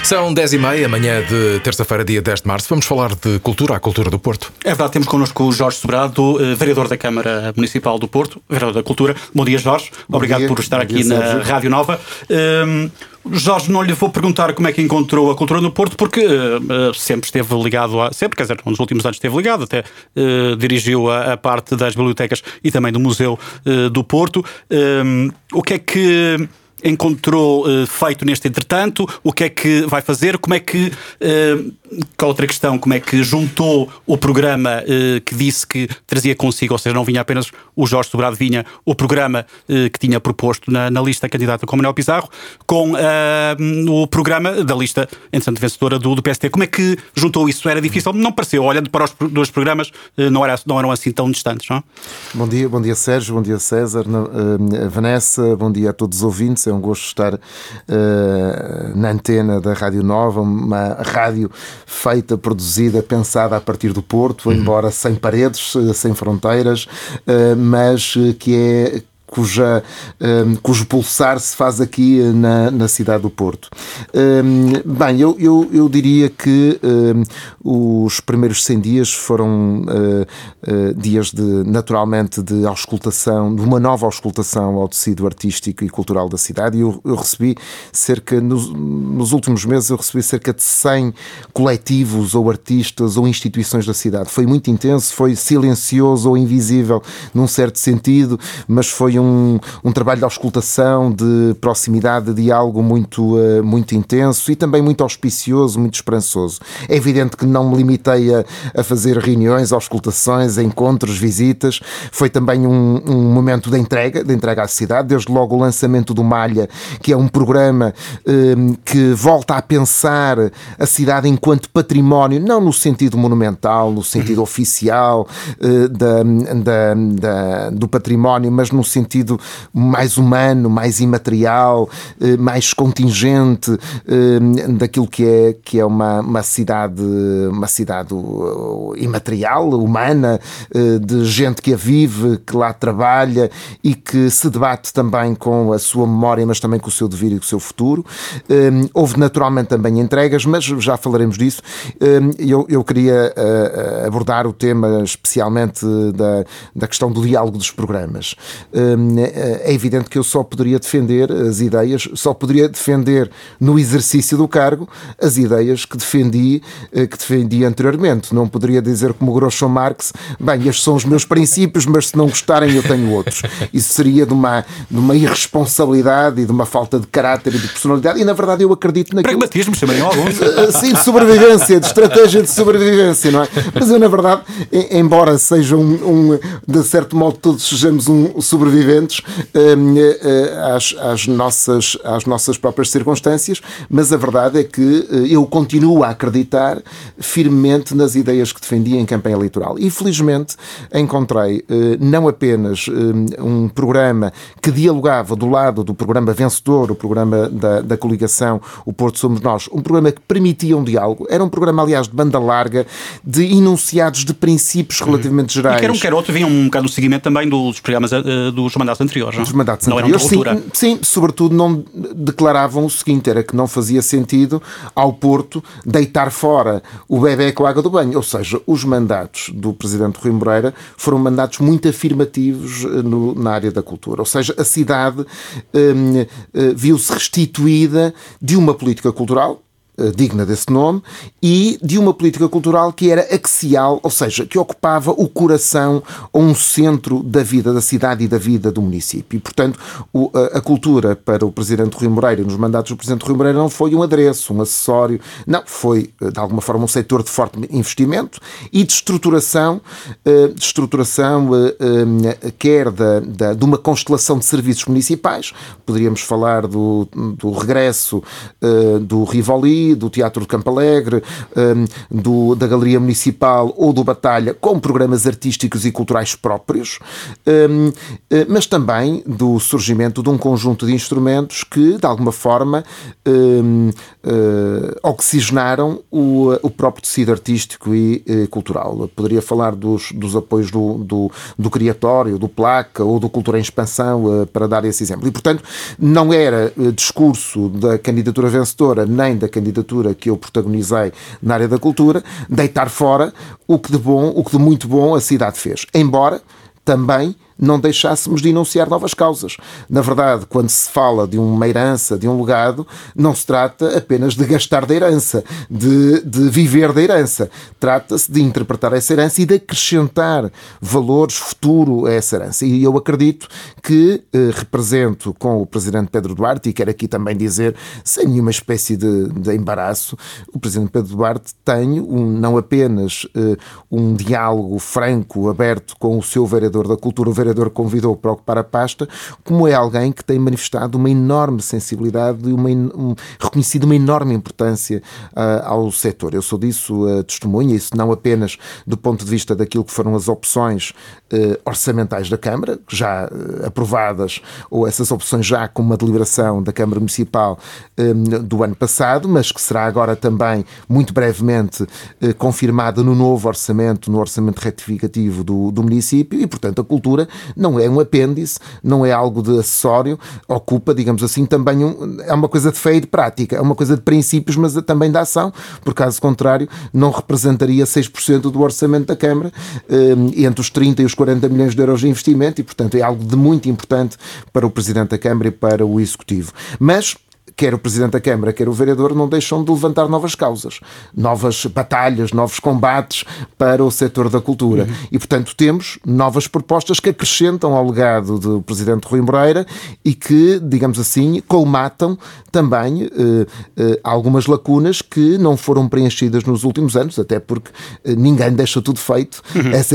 São 10h30, amanhã de terça-feira, dia 10 de março. Vamos falar de cultura, a cultura do Porto. É verdade, temos connosco o Jorge Sobrado, vereador da Câmara Municipal do Porto, vereador da Cultura. Bom dia, Jorge. Obrigado por estar aqui na Rádio Nova. Jorge, não lhe vou perguntar como é que encontrou a cultura no Porto, porque sempre esteve ligado nos últimos anos esteve ligado, até dirigiu a parte das bibliotecas e também do Museu do Porto. O que é que encontrou feito neste entretanto? O que é que vai fazer? Como é que, com a outra questão, como é que juntou o programa que disse que trazia consigo, ou seja, não vinha apenas o Jorge Sobrado, vinha o programa que tinha proposto na lista candidata com Manuel Pizarro, com o programa da lista entretanto vencedora do PST. Como é que juntou isso? Era difícil? Não pareceu, olhando para os dois programas, não eram assim tão distantes, não? Bom dia Sérgio, bom dia César, Vanessa, bom dia a todos os ouvintes. É um gosto estar na antena da Rádio Nova, uma rádio feita, produzida, pensada a partir do Porto, embora sem paredes, sem fronteiras, mas que é cujo pulsar se faz aqui na cidade do Porto. Bem, eu diria que os primeiros 100 dias foram dias naturalmente de auscultação, de uma nova auscultação ao tecido artístico e cultural da cidade, e eu recebi nos últimos meses, eu recebi cerca de 100 coletivos ou artistas ou instituições da cidade. Foi muito intenso, foi silencioso ou invisível num certo sentido, mas foi um trabalho de auscultação, de proximidade, de diálogo muito intenso e também muito auspicioso, muito esperançoso. É evidente que não me limitei a fazer reuniões, auscultações, encontros, visitas. Foi também um momento de entrega à cidade, desde logo o lançamento do Malha, que é um programa que volta a pensar a cidade enquanto património, não no sentido monumental, no sentido oficial do património, mas no sentido mais humano, mais imaterial, mais contingente daquilo que é uma cidade imaterial, humana, de gente que a vive, que lá trabalha e que se debate também com a sua memória, mas também com o seu devir e com o seu futuro. Houve naturalmente também entregas, mas já falaremos disso. Eu queria abordar o tema especialmente da questão do diálogo dos programas. É evidente que eu só poderia defender as ideias, só poderia defender no exercício do cargo as ideias que defendi anteriormente. Não poderia dizer como Groucho Marx, bem, estes são os meus princípios, mas se não gostarem eu tenho outros. Isso seria de uma irresponsabilidade e de uma falta de caráter e de personalidade, e na verdade eu acredito naquilo... Pragmatismo, chamariam alguns. Sim, de sobrevivência, de estratégia de sobrevivência, não é? Mas eu na verdade, embora seja de certo modo todos sejamos sobreviventes às nossas próprias circunstâncias, mas a verdade é que eu continuo a acreditar firmemente nas ideias que defendi em campanha eleitoral. E felizmente encontrei não apenas um programa que dialogava do lado do programa vencedor, o programa da coligação O Porto Somos Nós, um programa que permitia um diálogo. Era um programa, aliás, de banda larga, de enunciados de princípios relativamente gerais. E quer outro, vinha um bocado no seguimento também dos programas dos mandatos anteriores, não? Dos mandatos anteriores, sim, sobretudo não declaravam o seguinte, era que não fazia sentido ao Porto deitar fora o bebé com a água do banho, ou seja, os mandatos do Presidente Rui Moreira foram mandatos muito afirmativos na área da cultura, ou seja, a cidade viu-se restituída de uma política cultural digna desse nome, e de uma política cultural que era axial, ou seja, que ocupava o coração ou um centro da vida da cidade e da vida do município. E, portanto, a cultura para o Presidente Rui Moreira e nos mandatos do Presidente Rui Moreira não foi um adereço, um acessório, não, foi de alguma forma um setor de forte investimento e de estruturação quer de uma constelação de serviços municipais. Poderíamos falar do regresso do Rivoli, do Teatro de Campo Alegre, da Galeria Municipal ou do Batalha, com programas artísticos e culturais próprios, mas também do surgimento de um conjunto de instrumentos que, de alguma forma, oxigenaram o próprio tecido artístico e cultural. Eu poderia falar dos apoios do Criatório, do Placa ou do Cultura em Expansão, para dar esse exemplo. E, portanto, não era discurso da candidatura vencedora nem da candidatura candidatura que eu protagonizei na área da cultura, deitar fora o que de muito bom a cidade fez. Embora também não deixássemos de enunciar novas causas. Na verdade, quando se fala de uma herança, de um legado, não se trata apenas de gastar da herança, de viver da herança. Trata-se de interpretar essa herança e de acrescentar valores futuro a essa herança. E eu acredito que represento com o Presidente Pedro Duarte, e quero aqui também dizer, sem nenhuma espécie de embaraço, o Presidente Pedro Duarte tem não apenas um diálogo franco, aberto com o seu vereador da cultura, o vereador convidou para ocupar a pasta, como é alguém que tem manifestado uma enorme sensibilidade e reconhecido uma enorme importância ao setor. Eu sou disso testemunha, isso não apenas do ponto de vista daquilo que foram as opções orçamentais da Câmara, já aprovadas, ou essas opções já com uma deliberação da Câmara Municipal do ano passado, mas que será agora também, muito brevemente, confirmada no novo orçamento, no orçamento retificativo do município, e, portanto, a cultura não é um apêndice, não é algo de acessório, ocupa, digamos assim, também é uma coisa de fé e de prática, é uma coisa de princípios, mas também de ação, por caso contrário, não representaria 6% do orçamento da Câmara, entre os 30 e os 40 milhões de euros de investimento, e, portanto, é algo de muito importante para o Presidente da Câmara e para o Executivo. Mas quer o Presidente da Câmara, quer o vereador, não deixam de levantar novas causas, novas batalhas, novos combates para o setor da cultura. E, portanto, temos novas propostas que acrescentam ao legado do Presidente Rui Moreira e que, digamos assim, colmatam também algumas lacunas que não foram preenchidas nos últimos anos, até porque ninguém deixa tudo feito. Essa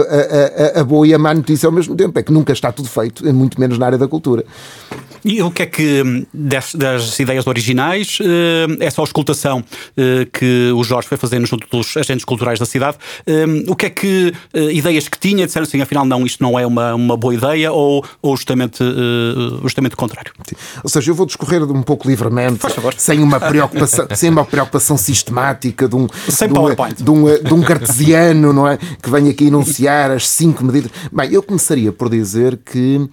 é a boa e a má notícia ao mesmo tempo, é que nunca está tudo feito, muito menos na área da cultura. E o que é que, das ideias originais, essa auscultação que o Jorge foi fazendo junto dos agentes culturais da cidade, o que é que ideias que tinha, disseram assim, afinal não, isto não é uma boa ideia, ou justamente o contrário? Sim. Ou seja, eu vou discorrer um pouco livremente, sem uma preocupação sistemática de um cartesiano, não é? Que vem aqui enunciar as 5 medidas. Bem, eu começaria por dizer que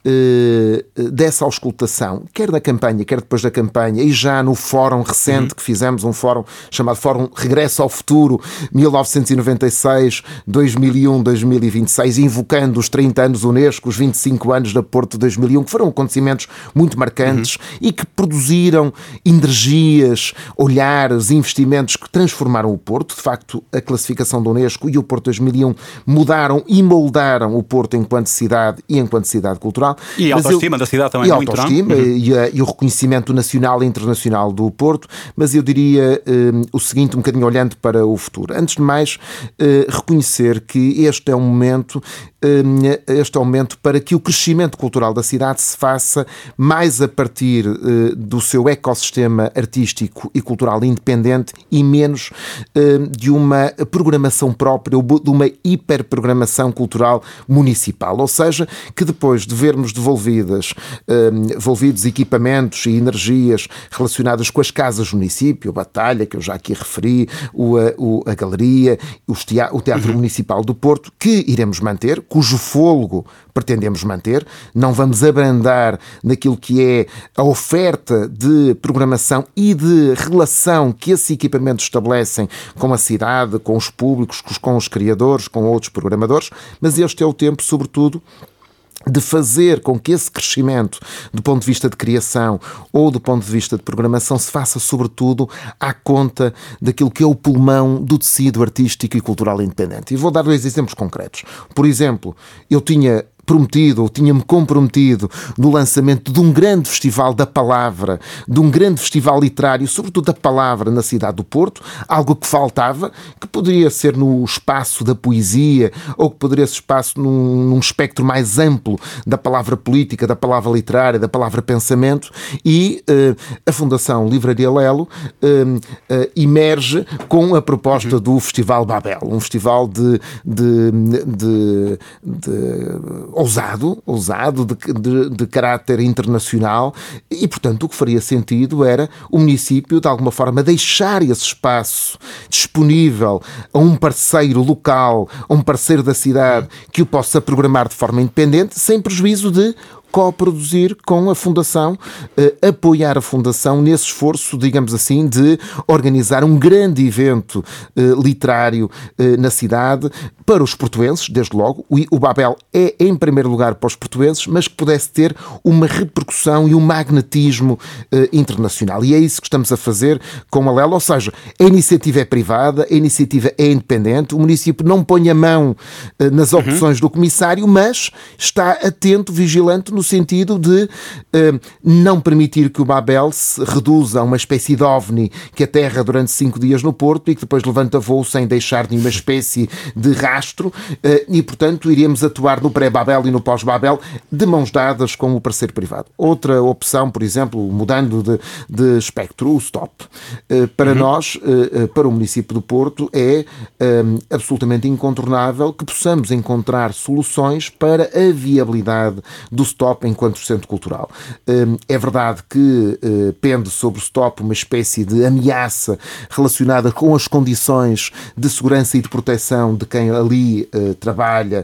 dessa auscultação, quer da campanha, quer depois da campanha, e já no fórum recente que fizemos, um fórum chamado Fórum Regresso ao Futuro 1996, 2001, 2026, invocando os 30 anos Unesco, os 25 anos da Porto de 2001, que foram acontecimentos muito marcantes e que produziram energias, olhares, investimentos que transformaram o Porto. De facto, a classificação da Unesco e o Porto 2001 mudaram e moldaram o Porto enquanto cidade e enquanto cidade cultural. E a autoestima da cidade também. E a autoestima e o reconhecimento nacional e internacional do Porto, mas eu diria o seguinte, um bocadinho olhando para o futuro. Antes de mais, reconhecer que este é um momento para que o crescimento cultural da cidade se faça mais a partir do seu ecossistema artístico e cultural independente e menos de uma programação própria ou de uma hiperprogramação cultural municipal. Ou seja, que depois de vermos devolvidos equipamentos e energias relacionadas com as casas do município, a Batalha, que eu já aqui referi, a Galeria, o Teatro Municipal do Porto, que iremos manter, cujo fôlego pretendemos manter, não vamos abrandar naquilo que é a oferta de programação e de relação que esses equipamentos estabelecem com a cidade, com os públicos, com os criadores, com outros programadores, mas este é o tempo, sobretudo, de fazer com que esse crescimento do ponto de vista de criação ou do ponto de vista de programação se faça sobretudo à conta daquilo que é o pulmão do tecido artístico e cultural independente. E vou dar 2 exemplos concretos. Por exemplo, eu tinha-me comprometido no lançamento de um grande festival da palavra, de um grande festival literário, sobretudo da palavra na cidade do Porto, algo que faltava, que poderia ser no espaço da poesia ou que poderia ser espaço num espectro mais amplo da palavra política, da palavra literária, da palavra pensamento, e a Fundação Livraria Lelo emerge com a proposta do Festival Babel, um festival ousado, de caráter internacional, e, portanto, o que faria sentido era o município, de alguma forma, deixar esse espaço disponível a um parceiro local, a um parceiro da cidade, que o possa programar de forma independente, sem prejuízo de coproduzir com a Fundação, apoiar a Fundação nesse esforço, digamos assim, de organizar um grande evento literário na cidade para os portuenses, desde logo. O Babel é, em primeiro lugar, para os portuenses, mas que pudesse ter uma repercussão e um magnetismo internacional. E é isso que estamos a fazer com a Lela, ou seja, a iniciativa é privada, a iniciativa é independente, o município não põe a mão nas opções do comissário, mas está atento, vigilante, no sentido de não permitir que o Babel se reduza a uma espécie de ovni que aterra durante 5 dias no Porto e que depois levanta voo sem deixar nenhuma espécie de rastro, e, portanto, iremos atuar no pré-Babel e no pós-Babel de mãos dadas com o parceiro privado. Outra opção, por exemplo, mudando de espectro, o STOP. Para nós, para o município do Porto, é absolutamente incontornável que possamos encontrar soluções para a viabilidade do STOP enquanto centro cultural. É verdade que pende sobre o STOP uma espécie de ameaça relacionada com as condições de segurança e de proteção de quem ali trabalha,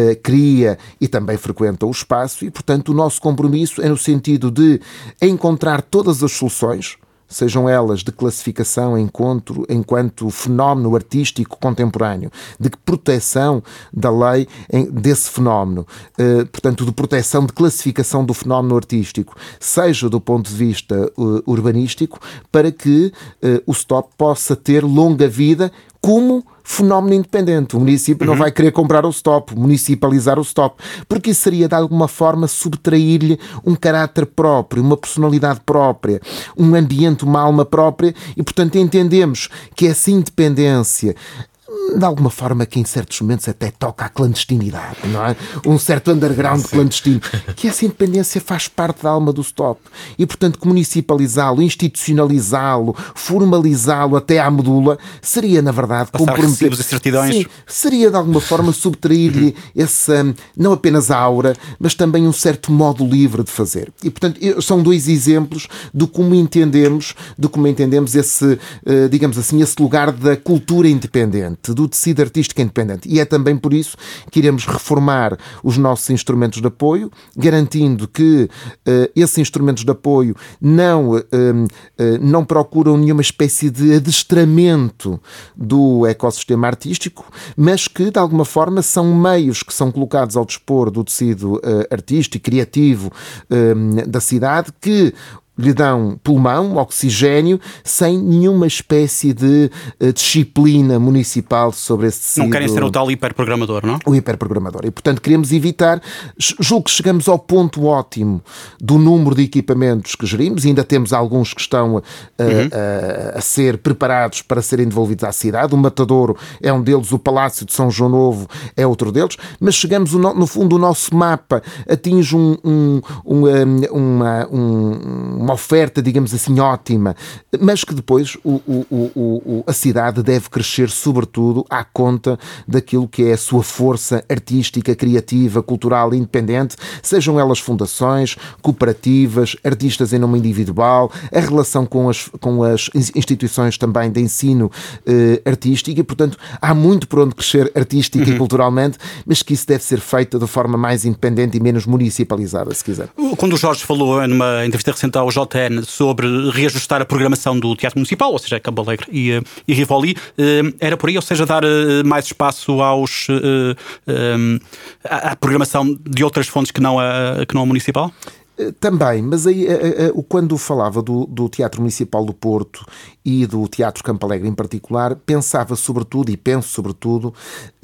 cria e também frequenta o espaço, e, portanto, o nosso compromisso é no sentido de encontrar todas as soluções, sejam elas de classificação enquanto fenómeno artístico contemporâneo, de proteção da lei desse fenómeno, portanto, de proteção, de classificação do fenómeno artístico, seja do ponto de vista urbanístico, para que o STOP possa ter longa vida como fenómeno independente. O município não vai querer comprar o STOP, municipalizar o STOP, porque isso seria de alguma forma subtrair-lhe um caráter próprio, uma personalidade própria, um ambiente, uma alma própria, e, portanto, entendemos que essa independência, de alguma forma, que em certos momentos até toca à clandestinidade, não é? Um certo underground clandestino, que essa independência faz parte da alma do STOP, e, portanto, que municipalizá-lo, institucionalizá-lo, formalizá-lo até à medula, seria, na verdade, comprometer e certidões. Sim, seria de alguma forma subtrair-lhe essa, não apenas a aura, mas também um certo modo livre de fazer. E, portanto, são 2 exemplos de como entendemos esse, digamos assim, esse lugar da cultura independente, do tecido artístico independente. E é também por isso que iremos reformar os nossos instrumentos de apoio, garantindo que esses instrumentos de apoio não procuram nenhuma espécie de adestramento do ecossistema artístico, mas que, de alguma forma, são meios que são colocados ao dispor do tecido artístico, criativo da cidade, que lhe dão pulmão, oxigénio, sem nenhuma espécie de disciplina municipal sobre esse tecido. Não querem ser o tal hiperprogramador, não? O hiperprogramador. E, portanto, queremos evitar, julgo que chegamos ao ponto ótimo do número de equipamentos que gerimos, e ainda temos alguns que estão a ser preparados para serem devolvidos à cidade. O Matadouro é um deles, o Palácio de São João Novo é outro deles, mas chegamos, no fundo, o nosso mapa atinge uma oferta, digamos assim, ótima, mas que depois a cidade deve crescer, sobretudo, à conta daquilo que é a sua força artística, criativa, cultural, independente, sejam elas fundações, cooperativas, artistas em nome individual, a relação com as instituições também de ensino artístico, e, portanto, há muito por onde crescer artística e culturalmente, mas que isso deve ser feito de forma mais independente e menos municipalizada, se quiser. Quando o Jorge falou numa entrevista recente ao JN sobre reajustar a programação do Teatro Municipal, ou seja, Campo Alegre e Rivoli, era por aí, ou seja, dar mais espaço à programação de outras fontes que não a municipal? Também, mas aí quando falava do Teatro Municipal do Porto e do Teatro Campo Alegre em particular, pensava sobretudo, e penso sobretudo,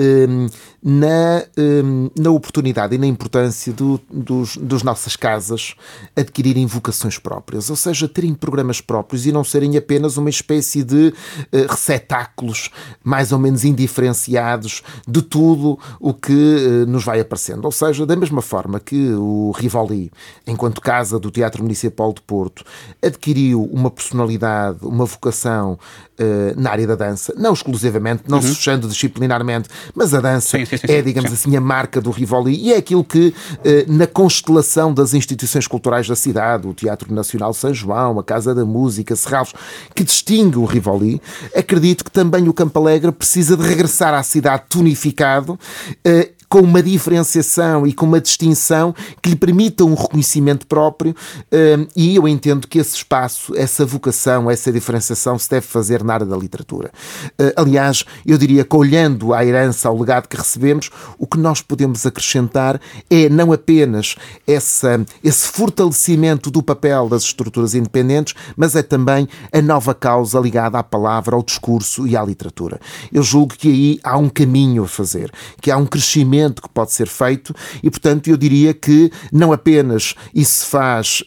na oportunidade e na importância dos nossas casas adquirirem vocações próprias, ou seja, terem programas próprios e não serem apenas uma espécie de receptáculos mais ou menos indiferenciados de tudo o que nos vai aparecendo. Ou seja, da mesma forma que o Rivoli, enquanto casa do Teatro Municipal de Porto, adquiriu uma personalidade, uma vocação na área da dança, não exclusivamente, não se fechando disciplinarmente, mas a dança é, digamos assim, a marca do Rivoli, e é aquilo que, na constelação das instituições culturais da cidade, o Teatro Nacional São João, a Casa da Música, Serralves, que distingue o Rivoli, acredito que também o Campo Alegre precisa de regressar à cidade tonificado, com uma diferenciação e com uma distinção que lhe permita um reconhecimento próprio, e eu entendo que esse espaço, essa vocação, essa diferenciação se deve fazer na área da literatura. Aliás, eu diria que olhando à herança, ao legado que recebemos, o que nós podemos acrescentar é não apenas esse fortalecimento do papel das estruturas independentes, mas é também a nova causa ligada à palavra, ao discurso e à literatura. Eu julgo que aí há um caminho a fazer, que há um crescimento que pode ser feito e, portanto, eu diria que não apenas isso se faz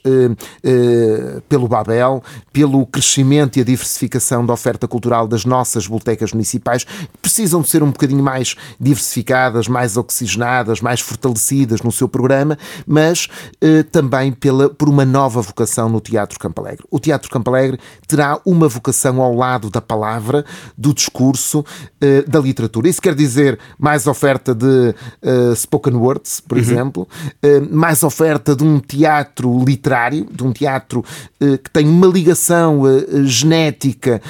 pelo Babel, pelo crescimento e a diversificação da oferta cultural das nossas bibliotecas municipais, que precisam de ser um bocadinho mais diversificadas, mais oxigenadas, mais fortalecidas no seu programa, mas também por uma nova vocação no Teatro Campo Alegre. O Teatro Campo Alegre terá uma vocação ao lado da palavra, do discurso, da literatura. Isso quer dizer mais oferta de spoken words, por exemplo, mais oferta de um teatro literário, de um teatro que tem uma ligação genética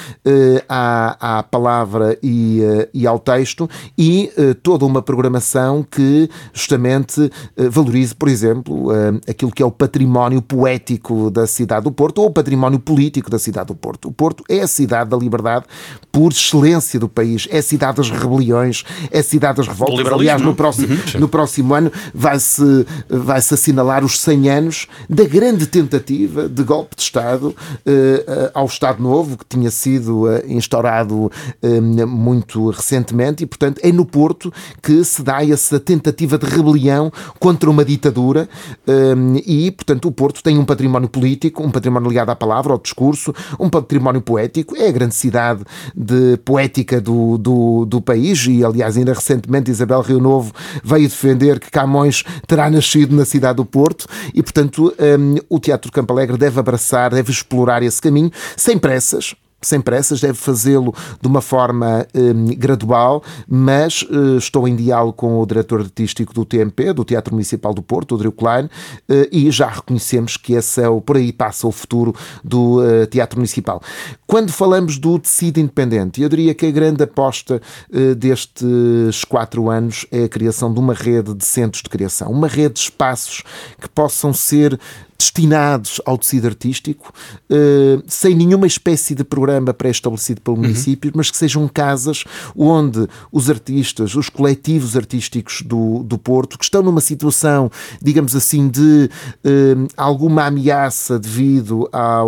à palavra e ao texto, e toda uma programação que justamente valorize, por exemplo, aquilo que é o património poético da cidade do Porto ou o património político da cidade do Porto. O Porto é a cidade da liberdade por excelência do país, é a cidade das rebeliões, é a cidade das revoltas. Aliás, no próximo ano vai-se assinalar os 100 anos da grande tentativa de golpe de Estado ao Estado Novo, que tinha sido instaurado muito recentemente, e, portanto, é no Porto que se dá essa tentativa de rebelião contra uma ditadura, e, portanto, o Porto tem um património político, um património ligado à palavra, ao discurso, um património poético, é a grande cidade poética do país, e, aliás, ainda recentemente Isabel Rio Novo veio defender que Camões terá nascido na cidade do Porto, e, portanto, o Teatro de Campo Alegre deve abraçar, deve explorar esse caminho, sem pressas, deve fazê-lo de uma forma gradual, mas estou em diálogo com o diretor artístico do TMP, do Teatro Municipal do Porto, o Rodrigo Klein, e já reconhecemos que por aí passa o futuro do Teatro Municipal. Quando falamos do tecido independente, eu diria que a grande aposta destes 4 anos é a criação de uma rede de centros de criação, uma rede de espaços que possam ser destinados ao tecido artístico, sem nenhuma espécie de programa pré-estabelecido pelo município, mas que sejam casas onde os artistas, os coletivos artísticos do Porto, que estão numa situação, digamos assim, de alguma ameaça devido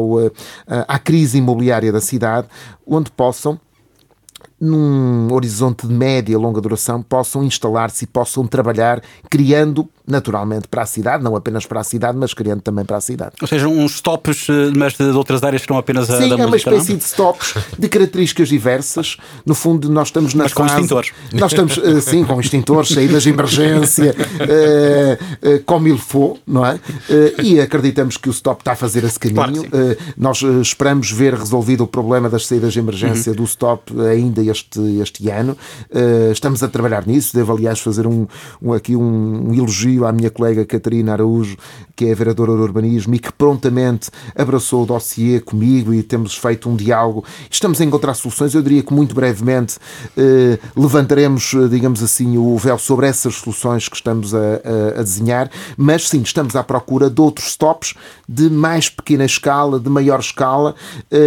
à crise imobiliária da cidade, onde possam, num horizonte de média e longa duração, possam instalar-se e possam trabalhar, criando naturalmente para a cidade, não apenas para a cidade, mas criando também para a cidade. Ou seja, uns stops, mas de outras áreas que não apenas a da música. Sim, é uma espécie de stops de características diversas. No fundo, nós estamos na fase... com extintores. Nós estamos, sim, com extintores, saídas de emergência, como il faut, não é? E acreditamos que o stop está a fazer esse caminho. Claro, nós esperamos ver resolvido o problema das saídas de emergência do stop ainda este ano. Estamos a trabalhar nisso. Devo, aliás, fazer aqui um elogio à minha colega Catarina Araújo, que é a vereadora do urbanismo e que prontamente abraçou o dossiê comigo, e temos feito um diálogo. Estamos a encontrar soluções. Eu diria que muito brevemente levantaremos, digamos assim, o véu sobre essas soluções que estamos a desenhar, mas sim, estamos à procura de outros stops de mais pequena escala, de maior escala,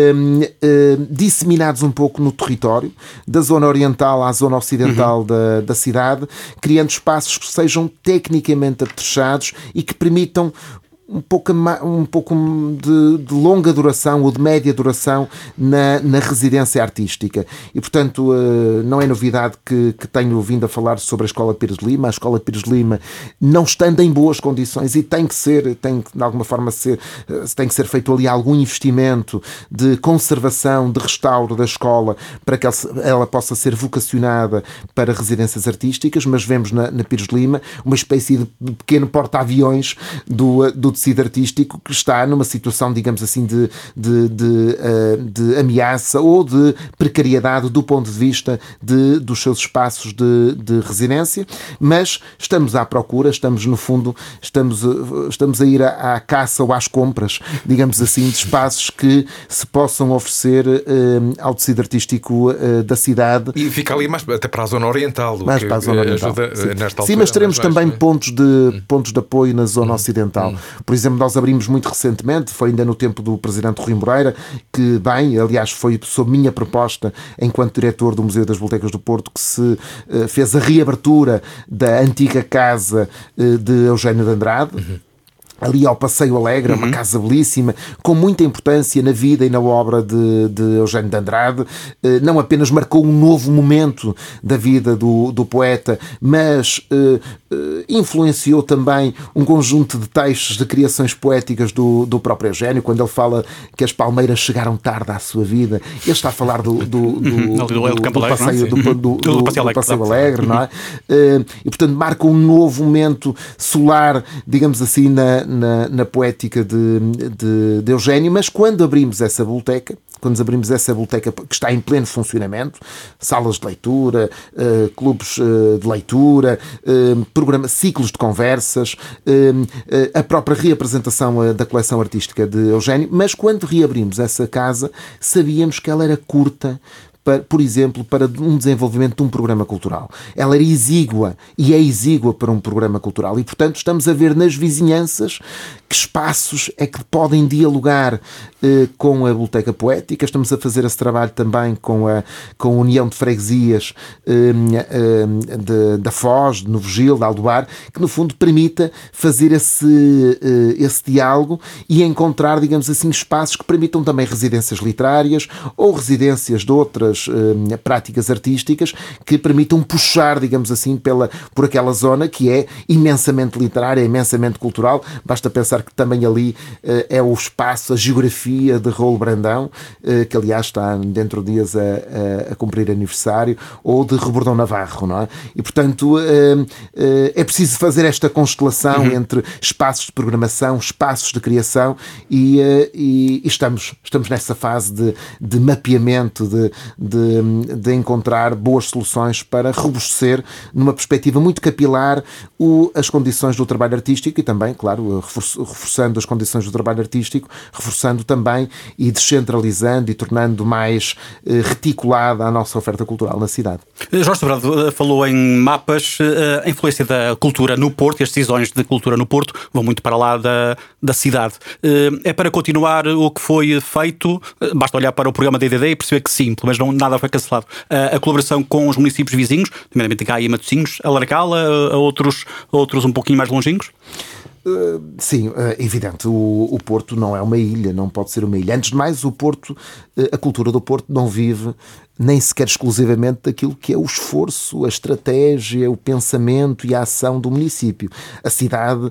disseminados um pouco no território, da zona oriental à zona ocidental da cidade, criando espaços que sejam tecnicamente apetrechados e que permitam um pouco de longa duração ou de média duração na residência artística. E, portanto, não é novidade que tenho vindo a falar sobre a Escola Pires de Lima. A Escola Pires de Lima, não estando em boas condições, e tem que de alguma forma tem que ser feito ali algum investimento de conservação, de restauro da escola, para que ela possa ser vocacionada para residências artísticas, mas vemos na Pires de Lima uma espécie de pequeno porta-aviões do tecido artístico que está numa situação, digamos assim, de ameaça ou de precariedade do ponto de vista dos seus espaços de residência, mas estamos à procura, estamos no fundo, estamos a ir à caça ou às compras, digamos assim, de espaços que se possam oferecer ao tecido artístico da cidade. E fica ali mais até para a zona oriental. Mais para a zona oriental. Sim, mas teremos também pontos de apoio na zona ocidental. Por exemplo, nós abrimos muito recentemente, foi ainda no tempo do Presidente Rui Moreira, que aliás, foi sob minha proposta, enquanto diretor do Museu das Bibliotecas do Porto, que se fez a reabertura da antiga casa de Eugênio de Andrade, ali ao Passeio Alegre, uma casa belíssima, com muita importância na vida e na obra de Eugênio de Andrade. Não apenas marcou um novo momento da vida do poeta, mas influenciou também um conjunto de textos de criações poéticas do próprio Eugênio. Quando ele fala que as palmeiras chegaram tarde à sua vida, ele está a falar do Passeio Alegre, não é? E portanto marca um novo momento solar, digamos assim, na poética de Eugênio. Mas quando abrimos essa biblioteca, que está em pleno funcionamento, salas de leitura, clubes de leitura, ciclos de conversas, a própria reapresentação da coleção artística de Eugênio, mas quando reabrimos essa casa, sabíamos que ela era curta, por exemplo, para um desenvolvimento de um programa cultural. Ela era exígua e é exígua para um programa cultural e, portanto, estamos a ver nas vizinhanças que espaços é que podem dialogar com a Biblioteca Poética. Estamos a fazer esse trabalho também com a União de Freguesias da Foz, de Novo Gil, de Aldoar, que no fundo permita fazer esse diálogo e encontrar, digamos assim, espaços que permitam também residências literárias ou residências de outras práticas artísticas que permitam puxar, digamos assim, por aquela zona que é imensamente literária, imensamente cultural. Basta pensar que também ali é o espaço, a geografia de Raul Brandão, que aliás está dentro de dias a cumprir aniversário, ou de Rebordão Navarro, não é? E portanto é preciso fazer esta constelação entre espaços de programação, espaços de criação e estamos nessa fase de mapeamento, de encontrar boas soluções para robustecer, numa perspectiva muito capilar, as condições do trabalho artístico e também, claro, reforçando as condições do trabalho artístico, reforçando também e descentralizando e tornando mais reticulada a nossa oferta cultural na cidade. Jorge Sobrado falou em mapas. A influência da cultura no Porto, as decisões de cultura no Porto vão muito para lá da cidade. É para continuar o que foi feito? Basta olhar para o programa da IDD e perceber que sim, mas nada foi cancelado. A colaboração com os municípios vizinhos, nomeadamente Gaia e Matosinhos, alargá-la a outros um pouquinho mais longínquos? Sim, é evidente, o Porto não é uma ilha, não pode ser uma ilha. Antes de mais, o Porto, a cultura do Porto não vive nem sequer exclusivamente daquilo que é o esforço, a estratégia, o pensamento e a ação do município. A cidade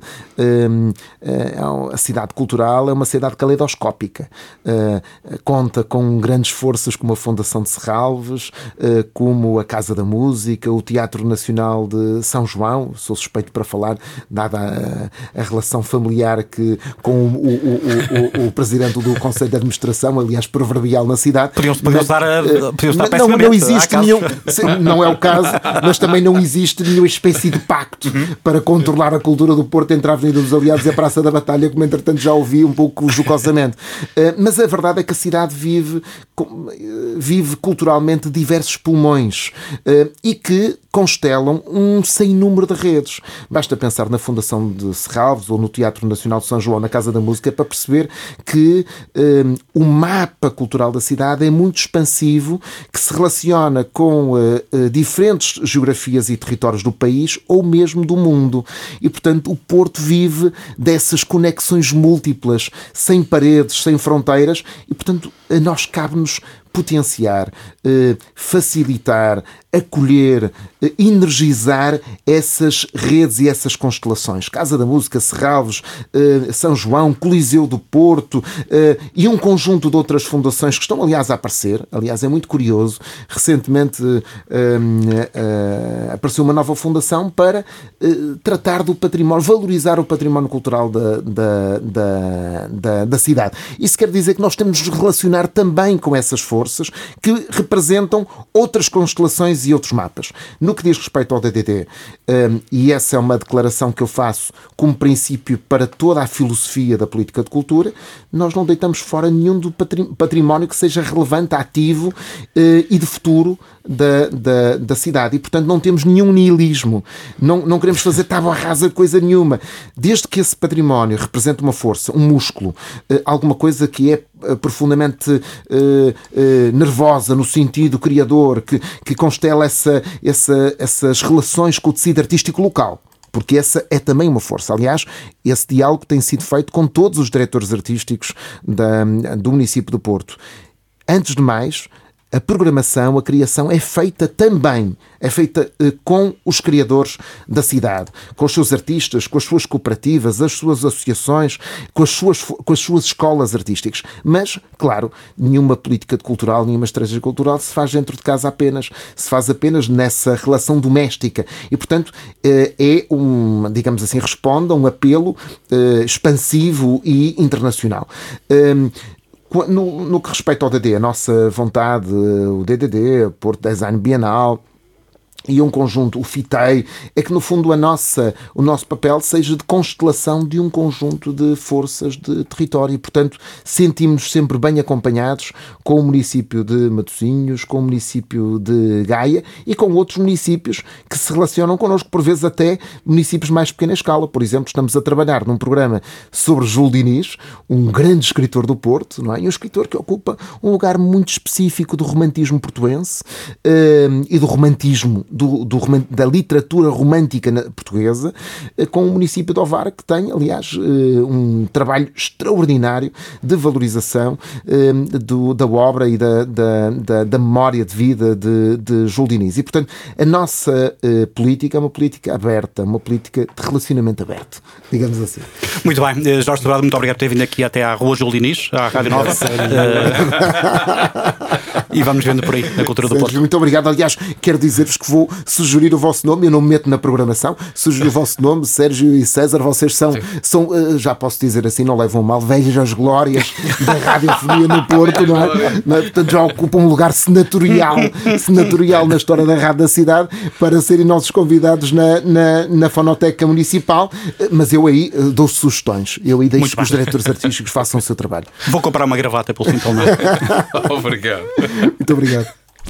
cultural é uma cidade caleidoscópica. Conta com grandes forças como a Fundação de Serralves, como a Casa da Música, o Teatro Nacional de São João. Sou suspeito para falar, dada a relação familiar com o presidente do Conselho de Administração, aliás, proverbial na cidade. Não existe nenhum, não é o caso, mas também não existe nenhuma espécie de pacto para controlar a cultura do Porto entre a Avenida dos Aliados e a Praça da Batalha, como entretanto já ouvi um pouco jocosamente. Mas a verdade é que a cidade vive culturalmente diversos pulmões e que constelam um sem número de redes. Basta pensar na Fundação de Serralves ou no Teatro Nacional de São João, na Casa da Música, para perceber que o mapa cultural da cidade é muito expansivo, que se relaciona com diferentes geografias e territórios do país ou mesmo do mundo. E, portanto, o Porto vive dessas conexões múltiplas, sem paredes, sem fronteiras, e, portanto, a nós cabe-nos potenciar, facilitar, acolher, energizar essas redes e essas constelações. Casa da Música, Serralves, São João, Coliseu do Porto e um conjunto de outras fundações que estão, aliás, a aparecer. Aliás, é muito curioso. Recentemente apareceu uma nova fundação para tratar do património, valorizar o património cultural da cidade. Isso quer dizer que nós temos de nos relacionar também com essas forças que representam outras constelações e outros mapas. No que diz respeito ao DDD, e essa é uma declaração que eu faço como princípio para toda a filosofia da política de cultura, nós não deitamos fora nenhum do património que seja relevante, ativo e de futuro da cidade. E, portanto, não temos nenhum nihilismo. Não queremos fazer tábua rasa de coisa nenhuma. Desde que esse património represente uma força, um músculo, alguma coisa que é profundamente nervosa no sentido criador, que constela essas relações com o tecido artístico local. Porque essa é também uma força. Aliás, esse diálogo tem sido feito com todos os diretores artísticos do município do Porto. Antes de mais, a programação, a criação é feita também, com os criadores da cidade, com os seus artistas, com as suas cooperativas, as suas associações, com as suas escolas artísticas. Mas, claro, nenhuma política cultural, nenhuma estratégia cultural se faz dentro de casa apenas, se faz apenas nessa relação doméstica. E, portanto, digamos assim, responde a um apelo expansivo e internacional. No que respeita ao DD, a nossa vontade, o DDD, Porto Design Bienal e um conjunto, o FITEI, é que no fundo o nosso papel seja de constelação de um conjunto de forças de território e, portanto, sentimos-nos sempre bem acompanhados com o município de Matosinhos, com o município de Gaia e com outros municípios que se relacionam connosco, por vezes até municípios mais pequena escala. Por exemplo, estamos a trabalhar num programa sobre Júlio Diniz, um grande escritor do Porto, não é? E um escritor que ocupa um lugar muito específico do romantismo portuense e do romantismo da literatura romântica portuguesa, com o município de Ovar, que tem, aliás, um trabalho extraordinário de valorização da obra e da memória de vida de Júlio Diniz. E, portanto, a nossa política é uma política aberta, uma política de relacionamento aberto, digamos assim. Muito bem. Jorge Sobrado, muito obrigado por ter vindo aqui até à Rua Júlio Diniz, à Rádio Nova. E vamos vendo por aí na cultura do Porto. Muito obrigado. Aliás, quero dizer-vos que vou sugerir o vosso nome, eu não me meto na programação, sugerir o vosso nome, Sérgio e César, vocês são já posso dizer assim, não levam mal, velhas glórias da radiofonia no Porto, não é? Portanto, já ocupam um lugar senatorial na história da rádio da cidade para serem nossos convidados na Fonoteca Municipal, mas eu aí dou sugestões, eu aí deixo que os diretores artísticos façam o seu trabalho. Vou comprar uma gravata pelo Sintelmar. Obrigado. Muito obrigado.